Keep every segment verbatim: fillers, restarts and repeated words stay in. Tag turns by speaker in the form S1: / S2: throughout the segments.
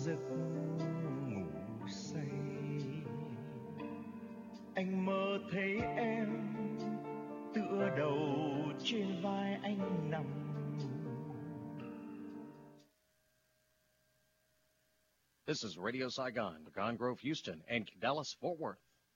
S1: giấc ngủ say. Anh mơ thấy em tựa đầu trên vai anh nằm.
S2: This is Radio Saigon, Pecan Grove, Houston, and Dallas, Fort Worth.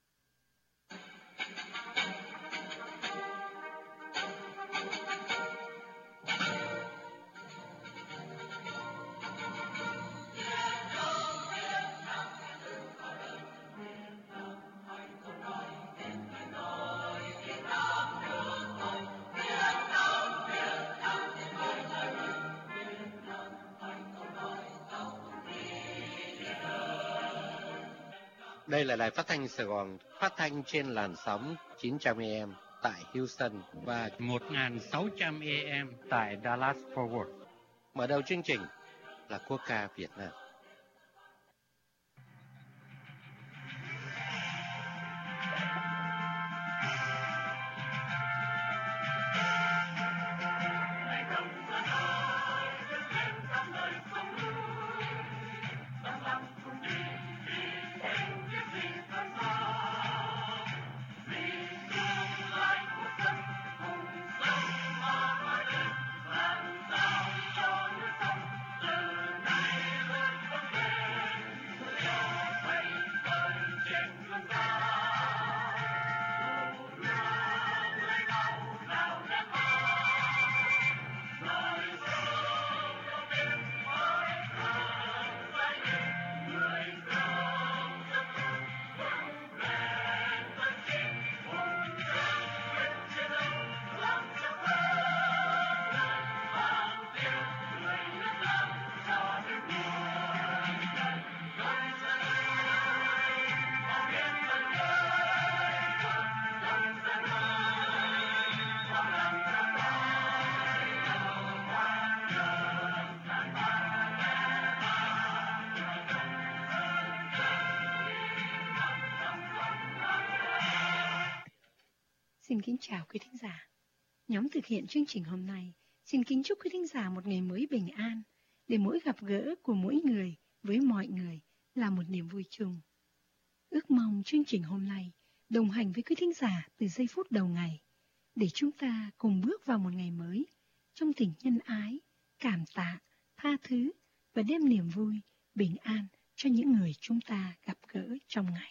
S3: Đây là đài phát thanh Sài Gòn, phát thanh trên làn sóng chín trăm A M tại Houston và
S4: một nghìn sáu trăm A M tại Dallas Fort Worth.
S3: Mở đầu chương trình là quốc ca Việt Nam.
S5: Xin kính chào quý thính giả. Nhóm thực hiện chương trình hôm nay xin kính chúc quý thính giả một ngày mới bình an, để mỗi gặp gỡ của mỗi người với mọi người là một niềm vui chung. Ước mong chương trình hôm nay đồng hành với quý thính giả từ giây phút đầu ngày, để chúng ta cùng bước vào một ngày mới trong tình nhân ái, cảm tạ, tha thứ và đem niềm vui, bình an cho những người chúng ta gặp gỡ trong ngày.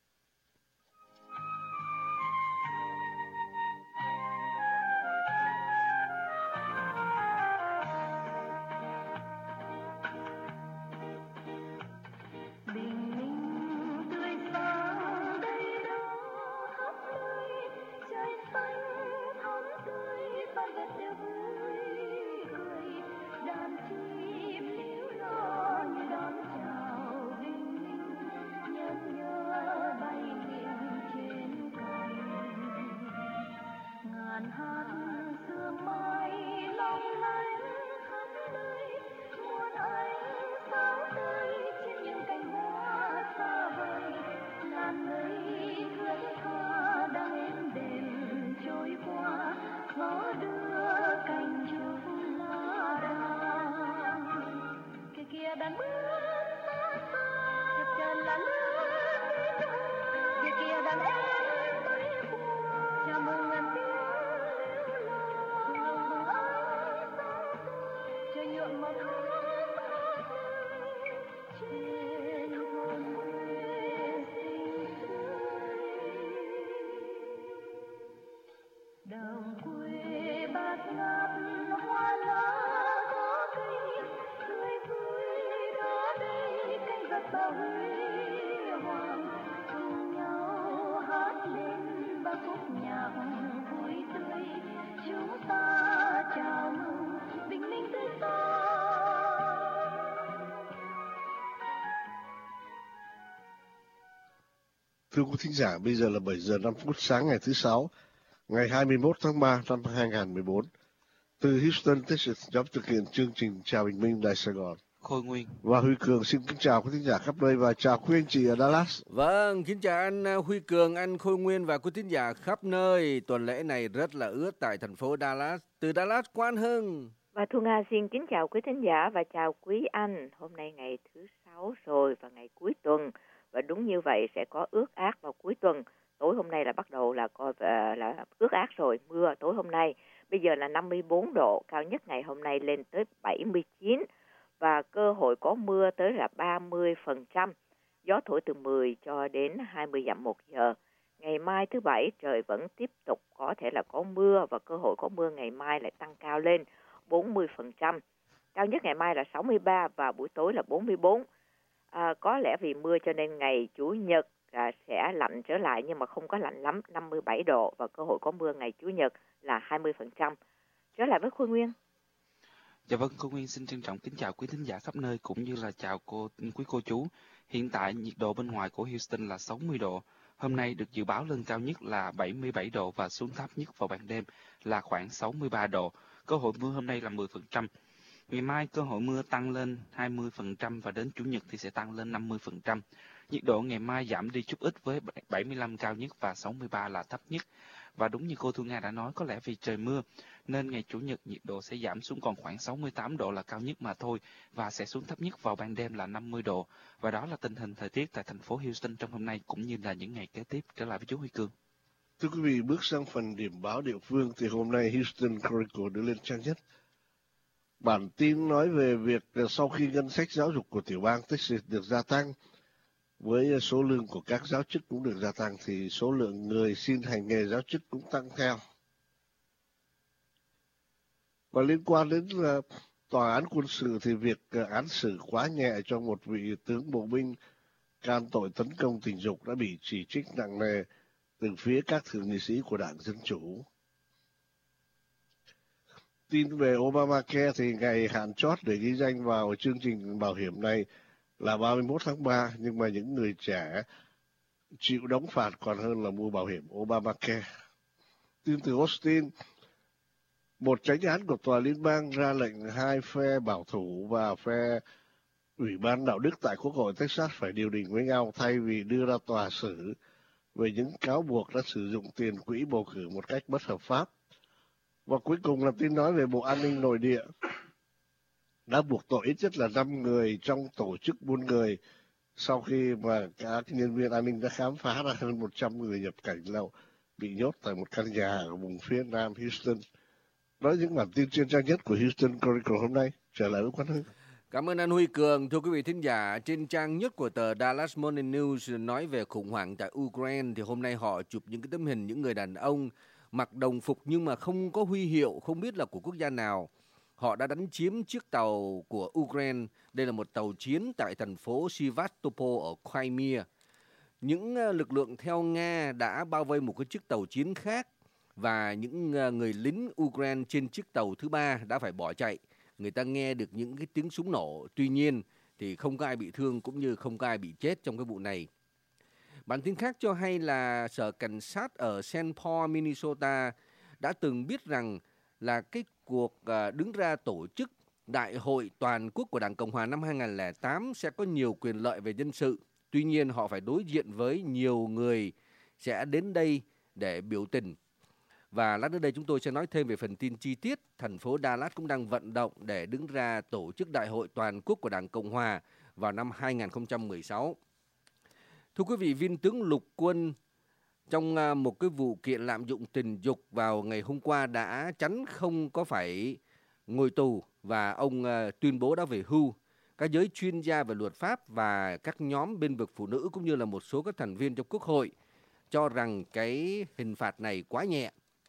S6: Thưa quý thính giả, bây giờ là bảy giờ năm phút sáng ngày thứ Sáu, ngày hai mươi mốt tháng ba năm hai nghìn không trăm mười bốn. Từ Houston, Texas, nhóm thực hiện chương trình Chào Bình Minh Đài Sài Gòn.
S7: Khôi Nguyên
S6: và Huy Cường xin kính chào quý thính giả khắp nơi và chào quý anh chị ở Dallas.
S7: Vâng, kính chào anh Huy Cường, anh Khôi Nguyên và quý thính giả khắp nơi. Tuần lễ này rất là ướt tại thành phố Dallas. Từ Dallas, Quang Hưng.
S8: Và Thu Nga xin kính chào quý thính giả và chào quý anh. Hôm nay ngày thứ sáu rồi và ngày cuối tuần. Và đúng như vậy sẽ có ước ác vào cuối tuần. Tối hôm nay là bắt đầu là coi là ước ác rồi, mưa tối hôm nay. Bây giờ là năm mươi bốn độ, cao nhất ngày hôm nay lên tới bảy mươi chín. Và cơ hội có mưa tới là ba mươi phần trăm. Gió thổi từ mười cho đến hai mươi dặm một giờ. Ngày mai thứ Bảy trời vẫn tiếp tục có thể là có mưa và cơ hội có mưa ngày mai lại tăng cao lên bốn mươi phần trăm. Cao nhất ngày mai là sáu mươi ba và buổi tối là bốn mươi bốn. À, có lẽ vì mưa cho nên ngày Chủ nhật à, sẽ lạnh trở lại nhưng mà không có lạnh lắm, năm mươi bảy độ và cơ hội có mưa ngày Chủ nhật là hai mươi phần trăm. Trở lại với Khôi Nguyên.
S9: Dạ vâng, cô Nguyên xin trân trọng kính chào quý thính giả khắp nơi cũng như là chào cô quý cô chú. Hiện tại nhiệt độ bên ngoài của Houston là sáu mươi độ. Hôm nay được dự báo lên cao nhất là bảy mươi bảy độ và xuống thấp nhất vào ban đêm là khoảng sáu mươi ba độ. Cơ hội mưa hôm nay là mười phần trăm. Ngày mai cơ hội mưa tăng lên hai mươi phần trăm và đến Chủ nhật thì sẽ tăng lên năm mươi phần trăm. Nhiệt độ ngày mai giảm đi chút ít với bảy mươi lăm cao nhất và sáu mươi ba là thấp nhất. Và đúng như cô Thu Nga đã nói, có lẽ vì trời mưa nên ngày Chủ nhật nhiệt độ sẽ giảm xuống còn khoảng sáu mươi tám độ là cao nhất mà thôi và sẽ xuống thấp nhất vào ban đêm là năm mươi độ. Và đó là tình hình thời tiết tại thành phố Houston trong hôm nay cũng như là những ngày kế tiếp. Trở lại với chú Huy Cương.
S6: Thưa quý vị, bước sang phần điểm báo địa phương thì hôm nay Houston Chronicle đưa lên trang nhất. Bản tin nói về việc sau khi ngân sách giáo dục của tiểu bang Texas được gia tăng, với số lương của các giáo chức cũng được gia tăng thì số lượng người xin hành nghề giáo chức cũng tăng theo. Và liên quan đến uh, tòa án quân sự thì việc uh, án xử quá nhẹ cho một vị tướng bộ binh can tội tấn công tình dục đã bị chỉ trích nặng nề từ phía các thượng nghị sĩ của Đảng Dân Chủ. Tin về Obamacare thì ngày hạn chót để ghi danh vào chương trình bảo hiểm này là ba mươi mốt tháng ba, nhưng mà những người trẻ chịu đóng phạt còn hơn là mua bảo hiểm Obamacare. Tin từ Austin, một chánh án của tòa liên bang ra lệnh hai phe bảo thủ và phe Ủy ban đạo đức tại Quốc hội Texas phải điều đình với nhau thay vì đưa ra tòa xử về những cáo buộc đã sử dụng tiền quỹ bầu cử một cách bất hợp pháp. Và cuối cùng là tin nói về Bộ An ninh Nội địa đã buộc tội ít nhất là năm người trong tổ chức buôn người sau khi mà các nhân viên an ninh đã khám phá ra hơn một trăm người nhập cảnh lậu bị nhốt tại một căn nhà ở vùng phía nam Houston. Đó là những bản tin trên trang nhất của Houston Chronicle hôm nay. Trở lại với Quán Hưng.
S7: Cảm ơn anh Huy Cường. Thưa quý vị thính giả, trên trang nhất của tờ Dallas Morning News nói về khủng hoảng tại Ukraine thì hôm nay họ chụp những cái tấm hình những người đàn ông mặc đồng phục nhưng mà không có huy hiệu, không biết là của quốc gia nào. Họ đã đánh chiếm chiếc tàu của Ukraine. Đây là một tàu chiến tại thành phố Sevastopol ở Crimea. Những lực lượng theo Nga đã bao vây một cái chiếc tàu chiến khác và những người lính Ukraine trên chiếc tàu thứ ba đã phải bỏ chạy. Người ta nghe được những cái tiếng súng nổ. Tuy nhiên thì không có ai bị thương cũng như không có ai bị chết trong cái vụ này. Bản tin khác cho hay là Sở Cảnh sát ở Saint Paul, Minnesota đã từng biết rằng là cái cuộc đứng ra tổ chức Đại hội Toàn quốc của Đảng Cộng Hòa năm hai không không tám sẽ có nhiều quyền lợi về dân sự. Tuy nhiên họ phải đối diện với nhiều người sẽ đến đây để biểu tình. Và lát nữa đây chúng tôi sẽ nói thêm về phần tin chi tiết. Thành phố Dallas cũng đang vận động để đứng ra tổ chức Đại hội Toàn quốc của Đảng Cộng Hòa vào năm hai không một sáu. Thưa quý vị, viên tướng lục quân trong một cái vụ kiện lạm dụng tình dục vào ngày hôm qua đã chắn không có phải ngồi tù và ông tuyên bố đã về hưu. Các giới chuyên gia về luật pháp và các nhóm bên vực phụ nữ cũng như là một số các thành viên trong Quốc hội cho rằng cái hình phạt này quá nhẹ.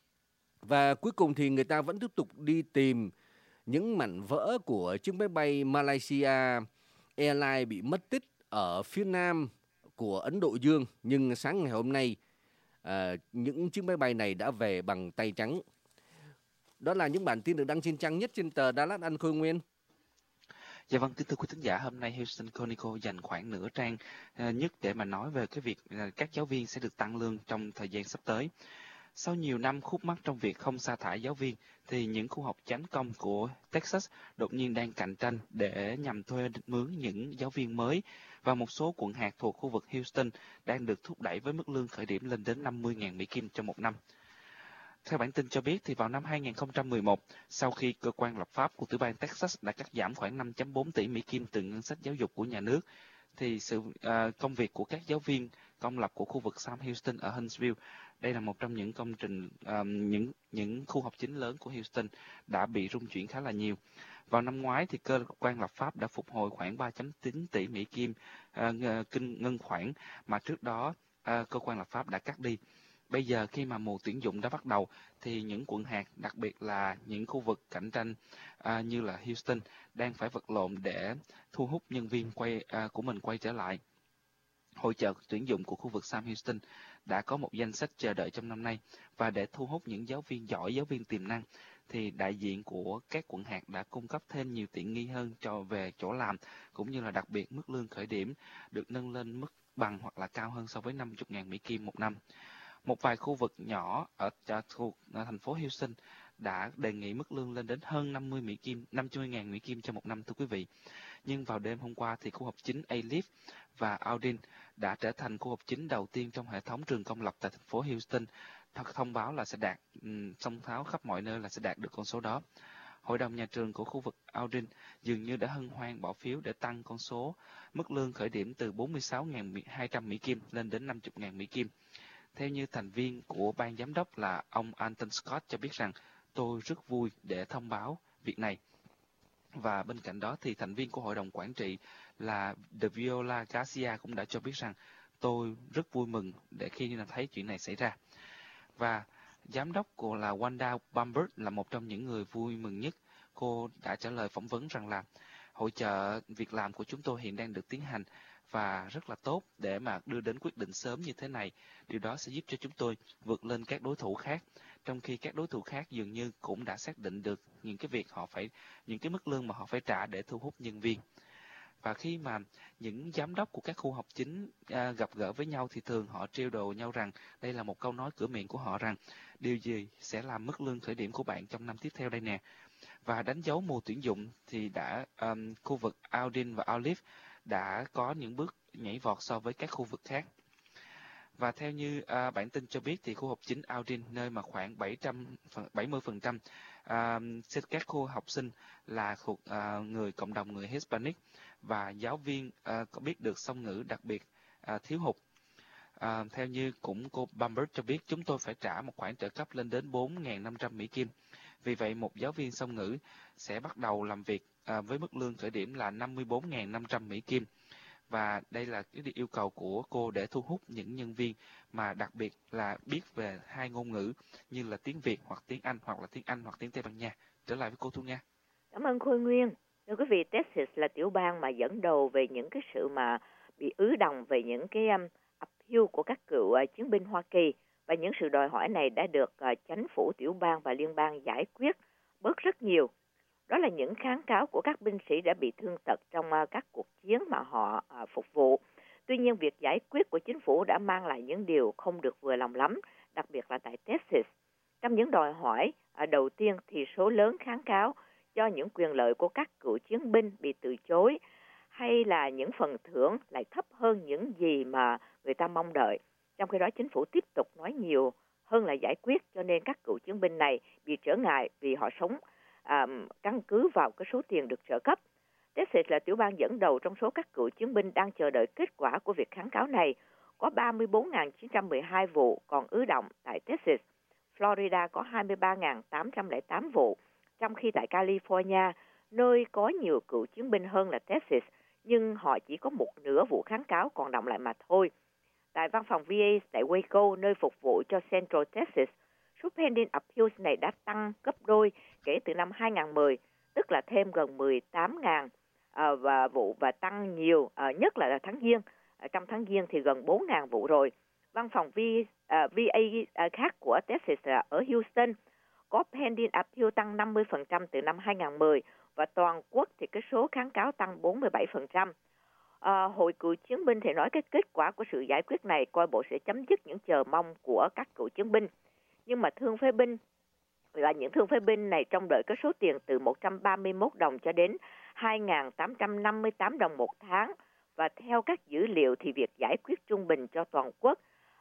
S7: Và cuối cùng thì người ta vẫn tiếp tục đi tìm những mảnh vỡ của chiếc máy bay Malaysia Airlines bị mất tích ở phía nam của Ấn Độ Dương. Nhưng sáng ngày hôm nay, à, những chiếc máy bay này đã về bằng tay trắng. Đó là những bản tin được đăng trên trang nhất trên tờ Dallas, anh Khôi Nguyên.
S9: Dạ vâng, kính thưa quý thính giả, hôm nay Houston Chronicle dành khoảng nửa trang uh, nhất để mà nói về cái việc uh, các giáo viên sẽ được tăng lương trong thời gian sắp tới. Sau nhiều năm khúc mắc trong việc không sa thải giáo viên, thì những khu học chánh công của Texas đột nhiên đang cạnh tranh để nhằm thuê mướn những giáo viên mới, và một số quận hạt thuộc khu vực Houston đang được thúc đẩy với mức lương khởi điểm lên đến năm mươi nghìn Mỹ Kim trong một năm. Theo bản tin cho biết, thì vào năm hai nghìn không trăm mười một, sau khi cơ quan lập pháp của tiểu bang Texas đã cắt giảm khoảng năm phẩy bốn tỷ Mỹ Kim từ ngân sách giáo dục của nhà nước, thì sự uh, công việc của các giáo viên công lập của khu vực Sam Houston ở Huntsville, đây là một trong những công trình, um, những những khu học chính lớn của Houston, đã bị rung chuyển khá là nhiều. Vào năm ngoái, thì cơ quan lập pháp đã phục hồi khoảng ba phẩy chín tỷ Mỹ Kim uh, kinh ngân khoản mà trước đó uh, cơ quan lập pháp đã cắt đi. Bây giờ khi mà mùa tuyển dụng đã bắt đầu, thì những quận hạt, đặc biệt là những khu vực cạnh tranh à, như là Houston, đang phải vật lộn để thu hút nhân viên quay à, của mình quay trở lại. Hội chợ tuyển dụng của khu vực Sam Houston đã có một danh sách chờ đợi trong năm nay, và để thu hút những giáo viên giỏi, giáo viên tiềm năng, thì đại diện của các quận hạt đã cung cấp thêm nhiều tiện nghi hơn cho về chỗ làm, cũng như là đặc biệt mức lương khởi điểm được nâng lên mức bằng hoặc là cao hơn so với năm mươi nghìn Mỹ Kim một năm. Một vài khu vực nhỏ ở thuộc thành phố Houston đã đề nghị mức lương lên đến hơn năm mươi Mỹ Kim, năm mươi nghìn Mỹ Kim cho một năm, thưa quý vị. Nhưng vào đêm hôm qua, thì khu học chính A-Leaf và Aldin đã trở thành khu học chính đầu tiên trong hệ thống trường công lập tại thành phố Houston, thông báo là sẽ đạt, thông tháo khắp mọi nơi là sẽ đạt được con số đó. Hội đồng nhà trường của khu vực Aldin dường như đã hân hoan bỏ phiếu để tăng con số mức lương khởi điểm từ bốn mươi sáu nghìn hai trăm Mỹ Kim lên đến năm mươi nghìn Mỹ Kim. Theo như thành viên của ban giám đốc là ông Anton Scott cho biết rằng, tôi rất vui để thông báo việc này. Và bên cạnh đó, thì thành viên của hội đồng quản trị là Deviola Garcia cũng đã cho biết rằng, tôi rất vui mừng để khi thấy chuyện này xảy ra. Và giám đốc của là Wanda Bamberg là một trong những người vui mừng nhất. Cô đã trả lời phỏng vấn rằng là, hội chợ việc làm của chúng tôi hiện đang được tiến hành và rất là tốt để mà đưa đến quyết định sớm như thế này. Điều đó sẽ giúp cho chúng tôi vượt lên các đối thủ khác, trong khi các đối thủ khác dường như cũng đã xác định được những cái việc họ phải, những cái mức lương mà họ phải trả để thu hút nhân viên. Và khi mà những giám đốc của các khu học chính à, gặp gỡ với nhau, thì thường họ trêu đùa nhau rằng, đây là một câu nói cửa miệng của họ rằng, điều gì sẽ làm mức lương khởi điểm của bạn trong năm tiếp theo đây nè. Và đánh dấu mùa tuyển dụng, thì đã um, khu vực Aldin và Olive đã có những bước nhảy vọt so với các khu vực khác. Và theo như uh, bản tin cho biết, thì khu học chính Aldin, nơi mà khoảng bảy mươi phần trăm uh, các khu học sinh là thuộc uh, người cộng đồng người Hispanic, và giáo viên uh, có biết được song ngữ đặc biệt uh, thiếu hụt. Uh, theo như cũng cô Bamberg cho biết, chúng tôi phải trả một khoản trợ cấp lên đến bốn nghìn năm trăm Mỹ Kim. Vì vậy, một giáo viên song ngữ sẽ bắt đầu làm việc à, với mức lương khởi điểm là năm mươi bốn nghìn năm trăm Mỹ Kim. Và đây là cái yêu cầu của cô để thu hút những nhân viên mà đặc biệt là biết về hai ngôn ngữ như là tiếng Việt hoặc tiếng Anh, hoặc là tiếng Anh hoặc tiếng Tây Ban Nha. Trở lại với cô Thu Nga.
S8: Cảm ơn Khôi Nguyên. Thưa quý vị, Texas là tiểu bang mà dẫn đầu về những cái sự mà bị ứ động về những cái um, appeal của các cựu uh, chiến binh Hoa Kỳ. Và những sự đòi hỏi này đã được uh, chính phủ tiểu bang và liên bang giải quyết bớt rất nhiều. Đó là những kháng cáo của các binh sĩ đã bị thương tật trong uh, các cuộc chiến mà họ uh, phục vụ. Tuy nhiên, việc giải quyết của chính phủ đã mang lại những điều không được vừa lòng lắm, đặc biệt là tại Texas. Trong những đòi hỏi uh, đầu tiên, thì số lớn kháng cáo cho những quyền lợi của các cựu chiến binh bị từ chối, hay là những phần thưởng lại thấp hơn những gì mà người ta mong đợi. Trong khi đó, chính phủ tiếp tục nói nhiều hơn là giải quyết, cho nên các cựu chiến binh này bị trở ngại vì họ sống à, căn cứ vào cái số tiền được trợ cấp. Texas là tiểu bang dẫn đầu trong số các cựu chiến binh đang chờ đợi kết quả của việc kháng cáo này. Có ba mươi bốn nghìn chín trăm mười hai vụ còn ứ động tại Texas. Florida có hai mươi ba nghìn tám trăm lẻ tám vụ, trong khi tại California, nơi có nhiều cựu chiến binh hơn là Texas, nhưng họ chỉ có một nửa vụ kháng cáo còn đọng lại mà thôi. Tại văn phòng vê a tại Waco, nơi phục vụ cho Central Texas, số pending appeals này đã tăng gấp đôi kể từ năm hai nghìn không trăm mười, tức là thêm gần mười tám nghìn uh, và vụ và tăng nhiều, uh, nhất là tháng Giêng. Uh, trong tháng Giêng thì gần bốn nghìn vụ rồi. Văn phòng v, uh, vê a uh, khác của Texas là ở Houston, có pending appeal tăng năm mươi phần trăm từ năm hai nghìn không trăm mười, và toàn quốc thì cái số kháng cáo tăng bốn mươi bảy phần trăm. À, hội cựu chiến binh thì nói cái kết quả của sự giải quyết này coi bộ sẽ chấm dứt những chờ mong của các cựu chiến binh. Nhưng mà thương phế binh và những thương phế binh này trông đợi cái số tiền từ một trăm ba mươi mốt đồng cho đến hai nghìn tám trăm năm mươi tám đồng một tháng. Và theo các dữ liệu thì việc giải quyết trung bình cho toàn quốc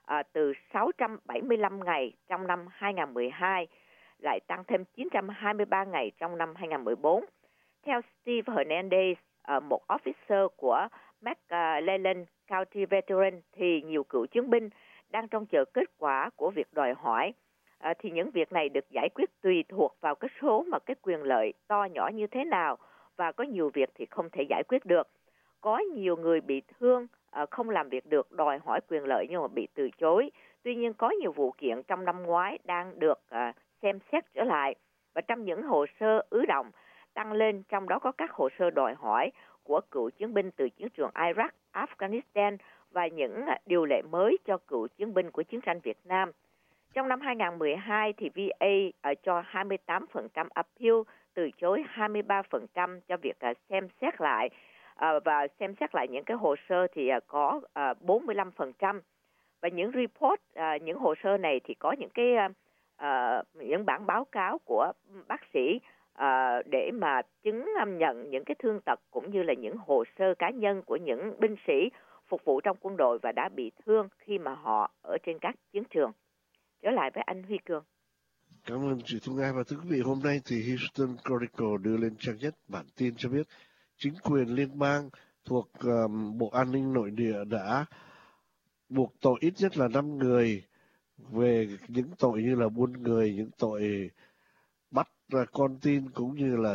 S8: à, từ sáu trăm bảy mươi lăm ngày trong năm hai không một hai, lại tăng thêm chín trăm hai mươi ba ngày trong năm hai không một bốn. Theo Steve Hernandez, uh, một officer của McClellan County Veteran, thì nhiều cựu chiến binh đang trông chờ kết quả của việc đòi hỏi. À, thì những việc này được giải quyết tùy thuộc vào cái số mà cái quyền lợi to nhỏ như thế nào, và có nhiều việc thì không thể giải quyết được. Có nhiều người bị thương, à, không làm việc được, đòi hỏi quyền lợi nhưng mà bị từ chối. Tuy nhiên có nhiều vụ kiện trong năm ngoái đang được à, xem xét trở lại, và trong những hồ sơ ứ động tăng lên, trong đó có các hồ sơ đòi hỏi của cựu chiến binh từ chiến trường Iraq, Afghanistan và những à, điều lệ mới cho cựu chiến binh của chiến tranh Việt Nam. Trong năm hai không một hai thì vê a uh, cho hai mươi tám phần trăm appeal, từ chối hai mươi ba phần trăm cho việc uh, xem xét lại, uh, và xem xét lại những cái hồ sơ thì uh, có uh, bốn mươi lăm phần trăm. Và những report, uh, những hồ sơ này thì có những cái uh, uh, những bản báo cáo của bác sĩ uh, để mà chứng um, nhận những cái thương tật, cũng như là những hồ sơ cá nhân của những binh sĩ phục vụ trong quân đội và đã bị thương khi mà họ ở trên các chiến trường. Trở lại với anh Huy Cường.
S6: Cảm ơn chị Thu Nga. Và thưa quý vị, hôm nay thì Houston Chronicle đưa lên trang nhất bản tin cho biết chính quyền liên bang thuộc um, Bộ An ninh Nội địa đã buộc tội ít nhất là năm người về những tội như là buôn người, những tội bắt con tin, cũng như là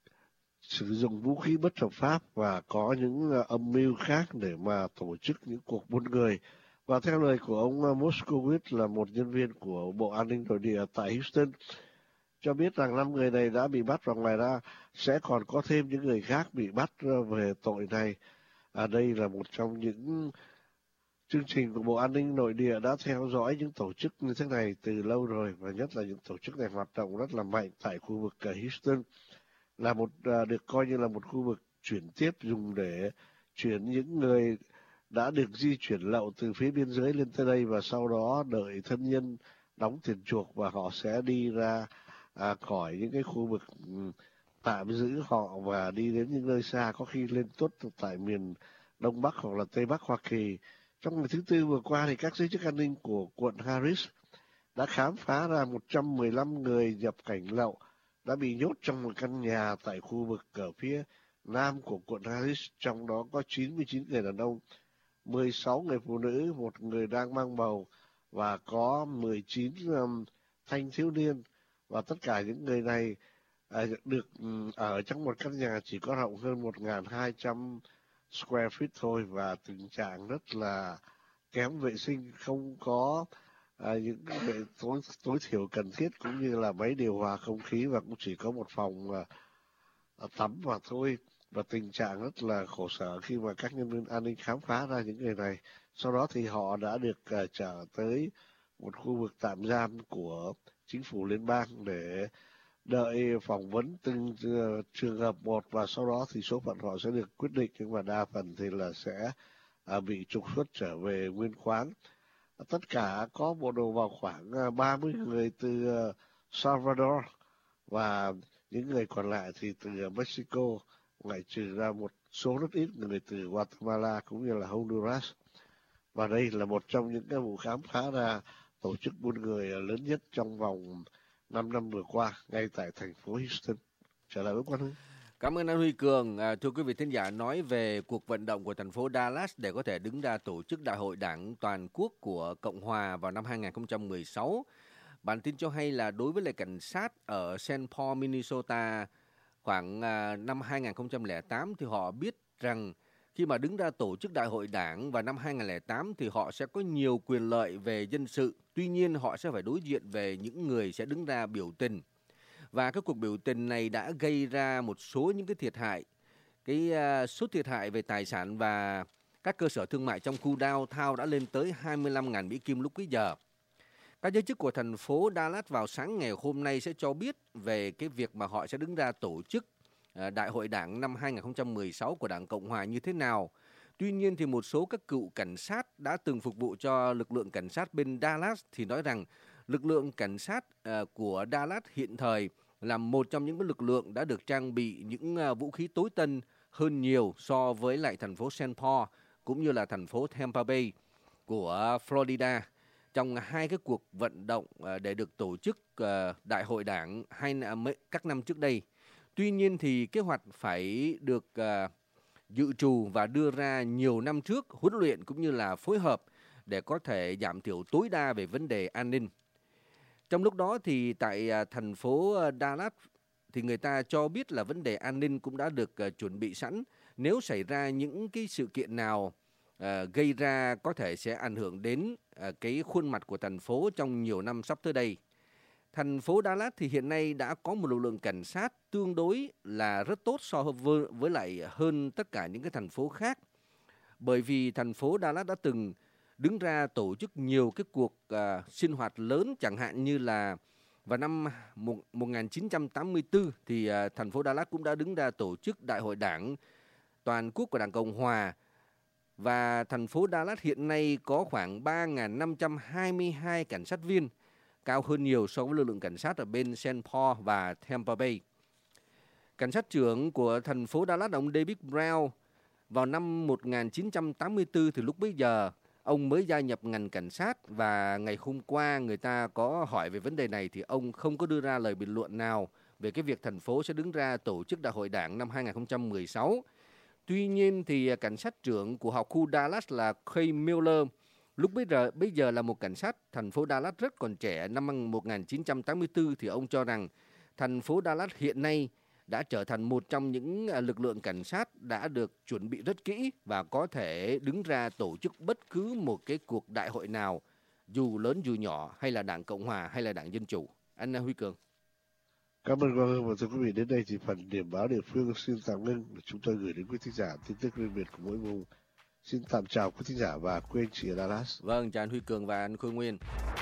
S6: sử dụng vũ khí bất hợp pháp và có những uh, âm mưu khác để mà tổ chức những cuộc buôn người. Và theo lời của ông Moskowitz, là một nhân viên của Bộ An ninh Nội địa tại Houston, cho biết rằng năm người này đã bị bắt, và ngoài ra sẽ còn có thêm những người khác bị bắt về tội này. À, đây là một trong những chương trình của Bộ An ninh Nội địa đã theo dõi những tổ chức như thế này từ lâu rồi, và nhất là những tổ chức này hoạt động rất là mạnh tại khu vực Houston, là một được coi như là một khu vực chuyển tiếp, dùng để chuyển những người đã được di chuyển lậu từ phía biên giới lên tới đây, và sau đó đợi thân nhân đóng tiền chuộc và họ sẽ đi ra à, khỏi những cái khu vực um, tạm giữ họ và đi đến những nơi xa, có khi lên tuốt tại miền Đông Bắc hoặc là Tây Bắc Hoa Kỳ. Trong ngày thứ Tư vừa qua thì các giới chức an ninh của quận Harris đã khám phá ra một trăm mười lăm người nhập cảnh lậu đã bị nhốt trong một căn nhà tại khu vực ở phía nam của quận Harris, trong đó có chín mươi chín người đàn ông, mười sáu người phụ nữ, một người đang mang bầu, và có mười chín um, thanh thiếu niên. Và tất cả những người này à, được um, ở trong một căn nhà chỉ có rộng hơn một nghìn hai trăm square feet thôi, và tình trạng rất là kém vệ sinh, không có à, những vệ tối, tối thiểu cần thiết, cũng như là máy điều hòa không khí, và cũng chỉ có một phòng à, tắm mà thôi. Và tình trạng rất là khổ sở khi mà các nhân viên an ninh khám phá ra những người này. Sau đó thì họ đã được uh, trở tới một khu vực tạm giam của chính phủ liên bang để đợi phỏng vấn từng uh, trường hợp một, và sau đó thì số phận họ sẽ được quyết định, nhưng mà đa phần thì là sẽ uh, bị trục xuất trở về nguyên khoáng. Uh, tất cả có bộ đồ vào khoảng uh, ba mươi người từ uh, Salvador, và những người còn lại thì từ uh, Mexico, ngoại trừ ra một số rất ít người từ Guatemala cũng như là Honduras. Và đây là một trong những cái vụ khám phá ra tổ chức buôn người lớn nhất trong vòng năm năm vừa qua ngay tại thành phố Houston. Trở lại với Quang Hưng.
S7: Cảm ơn anh Huy Cường. À, thưa quý vị thính giả, nói về cuộc vận động của thành phố Dallas để có thể đứng ra tổ chức Đại hội Đảng toàn quốc của Cộng hòa vào năm hai không một sáu. Bản tin cho hay là đối với lại cảnh sát ở Saint Paul, Minnesota, khoảng à, năm hai không không tám thì họ biết rằng khi mà đứng ra tổ chức đại hội đảng vào năm hai không không tám thì họ sẽ có nhiều quyền lợi về dân sự. Tuy nhiên họ sẽ phải đối diện về những người sẽ đứng ra biểu tình. Và cái cuộc biểu tình này đã gây ra một số những cái thiệt hại. Cái uh, số thiệt hại về tài sản và các cơ sở thương mại trong khu downtown đã lên tới hai mươi lăm nghìn Mỹ Kim lúc bấy giờ. Các giới chức của thành phố Dallas vào sáng ngày hôm nay sẽ cho biết về cái việc mà họ sẽ đứng ra tổ chức Đại hội Đảng năm hai không một sáu của Đảng Cộng Hòa như thế nào. Tuy nhiên thì một số các cựu cảnh sát đã từng phục vụ cho lực lượng cảnh sát bên Dallas thì nói rằng lực lượng cảnh sát của Dallas hiện thời là một trong những lực lượng đã được trang bị những vũ khí tối tân hơn nhiều so với lại thành phố Saint Paul cũng như là thành phố Tampa Bay. của Florida trong hai cái cuộc vận động để được tổ chức đại hội đảng hai các năm trước đây. Tuy nhiên thì kế hoạch phải được dự trù và đưa ra nhiều năm trước, huấn luyện cũng như là phối hợp để có thể giảm thiểu tối đa về vấn đề an ninh. Trong lúc đó thì tại thành phố Dallas thì người ta cho biết là vấn đề an ninh cũng đã được chuẩn bị sẵn. Nếu xảy ra những cái sự kiện nào uh, gây ra có thể sẽ ảnh hưởng đến uh, cái khuôn mặt của thành phố trong nhiều năm sắp tới đây. Thành phố Dallas thì hiện nay đã có một lực lượng cảnh sát tương đối là rất tốt so với, với lại hơn tất cả những cái thành phố khác. Bởi vì thành phố Dallas đã từng đứng ra tổ chức nhiều cái cuộc uh, sinh hoạt lớn, chẳng hạn như là vào năm một nghìn chín trăm tám mươi tư thì uh, thành phố Dallas cũng đã đứng ra tổ chức đại hội đảng toàn quốc của Đảng Cộng Hòa. Và thành phố Dallas hiện nay có khoảng ba nghìn năm trăm hai mươi hai cảnh sát viên, cao hơn nhiều so với lực lượng cảnh sát ở bên Saint Paul và Tampa Bay. Cảnh sát trưởng của thành phố Dallas, ông David Brown, vào năm một nghìn chín trăm tám mươi tư thì lúc bấy giờ ông mới gia nhập ngành cảnh sát, và ngày hôm qua người ta có hỏi về vấn đề này thì ông không có đưa ra lời bình luận nào về cái việc thành phố sẽ đứng ra tổ chức đại hội đảng năm hai nghìn không trăm mười sáu. Tuy nhiên thì cảnh sát trưởng của học khu Dallas là Kay Miller, lúc bây giờ, bây giờ là một cảnh sát thành phố Dallas rất còn trẻ, năm một nghìn chín trăm tám mươi tư thì ông cho rằng thành phố Dallas hiện nay đã trở thành một trong những lực lượng cảnh sát đã được chuẩn bị rất kỹ và có thể đứng ra tổ chức bất cứ một cái cuộc đại hội nào, dù lớn dù nhỏ, hay là Đảng Cộng Hòa hay là Đảng Dân Chủ. Anh Huy Cường.
S6: Cảm ơn Quang Hưng và thưa quý vị, đến đây thì phần điểm báo địa phương xin tạm ngưng. Chúng tôi gửi đến quý thính giả tin tức riêng biệt của mỗi vùng. Xin tạm chào quý thính giả và quý anh chị ở Dallas.
S7: Vâng, chào anh Huy Cường và anh Khôi Nguyên.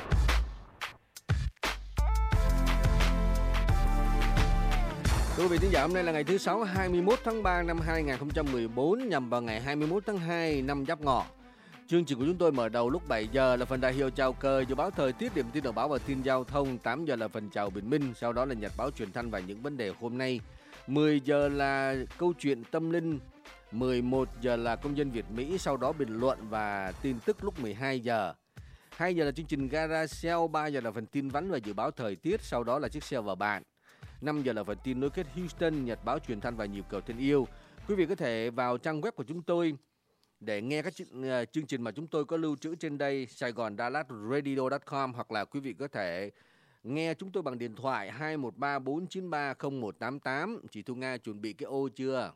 S7: Quý vị thính giả, hôm nay là ngày thứ Sáu, hai mươi mốt tháng ba năm hai nghìn không trăm mười bốn, nhằm vào ngày hai mươi mốt tháng hai năm Giáp Ngọ. Chương trình của chúng tôi mở đầu lúc bảy giờ là phần đại hiệu chào cờ, dự báo thời tiết, điểm tin đầu báo và tin giao thông. Tám giờ là phần chào bình minh, sau đó là nhật báo truyền thanh và những vấn đề hôm nay. Mười giờ là câu chuyện tâm linh. Mười một giờ là công dân Việt Mỹ, sau đó bình luận và tin tức lúc mười hai giờ. Hai giờ là chương trình Gara Sale, ba giờ là phần tin vắn và dự báo thời tiết, sau đó là chiếc xe và bạn. Năm giờ là phần tin nối kết Houston, nhật báo truyền thanh và nhịp cầu thân yêu. Quý vị có thể vào trang web của chúng tôi để nghe các chương trình mà chúng tôi có lưu trữ trên đây, Saigon Dallas Radio chấm com, hoặc là quý vị có thể nghe chúng tôi bằng điện thoại hai một ba bốn chín ba không một tám tám. Chị Thu Nga chuẩn bị cái ô chưa?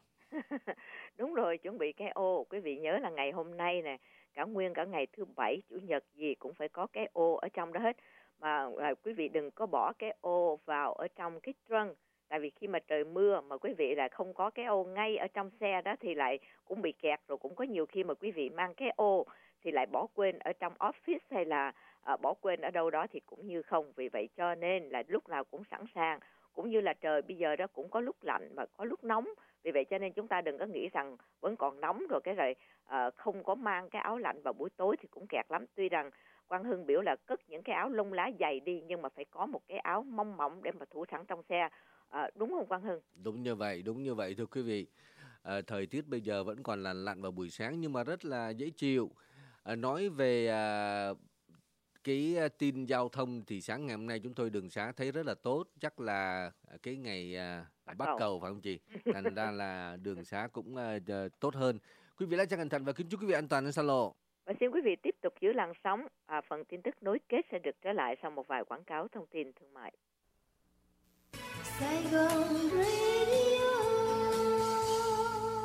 S8: Đúng rồi, chuẩn bị cái ô. Quý vị nhớ là ngày hôm nay nè, cả nguyên cả ngày thứ bảy, chủ nhật gì cũng phải có cái ô ở trong đó hết. Mà à, quý vị đừng có bỏ cái ô vào ở trong cái trunk. Tại vì khi mà trời mưa mà quý vị lại không có cái ô ngay ở trong xe đó thì lại cũng bị kẹt. Rồi cũng có nhiều khi mà quý vị mang cái ô thì lại bỏ quên ở trong office hay là à, bỏ quên ở đâu đó thì cũng như không. Vì vậy cho nên là lúc nào cũng sẵn sàng. Cũng như là trời bây giờ đó cũng có lúc lạnh và có lúc nóng. Vì vậy cho nên chúng ta đừng có nghĩ rằng vẫn còn nóng rồi cái rồi à, không có mang cái áo lạnh vào buổi tối thì cũng kẹt lắm. Tuy rằng Quang Hưng biểu là cất những cái áo lông lá dày đi, nhưng mà phải có một cái áo mông mỏng để mà thủ sẵn trong xe. À, đúng không Quang Hưng?
S7: Đúng như vậy, đúng như vậy thưa quý vị. À, thời tiết bây giờ vẫn còn là lạnh vào buổi sáng nhưng mà rất là dễ chịu. À, nói về à, cái tin giao thông thì sáng ngày hôm nay chúng tôi đường xá thấy rất là tốt. Chắc là cái ngày à, bắt cầu. cầu phải không chị? Thành ra là đường xá cũng à, tốt hơn. Quý vị lái xe cẩn thận và kính chúc quý vị an toàn trên xa lộ.
S8: Và xin quý vị tiếp tục giữ làn sóng. À, phần tin tức nối kết sẽ được trở lại sau một vài quảng cáo thông tin thương mại. Sài Gòn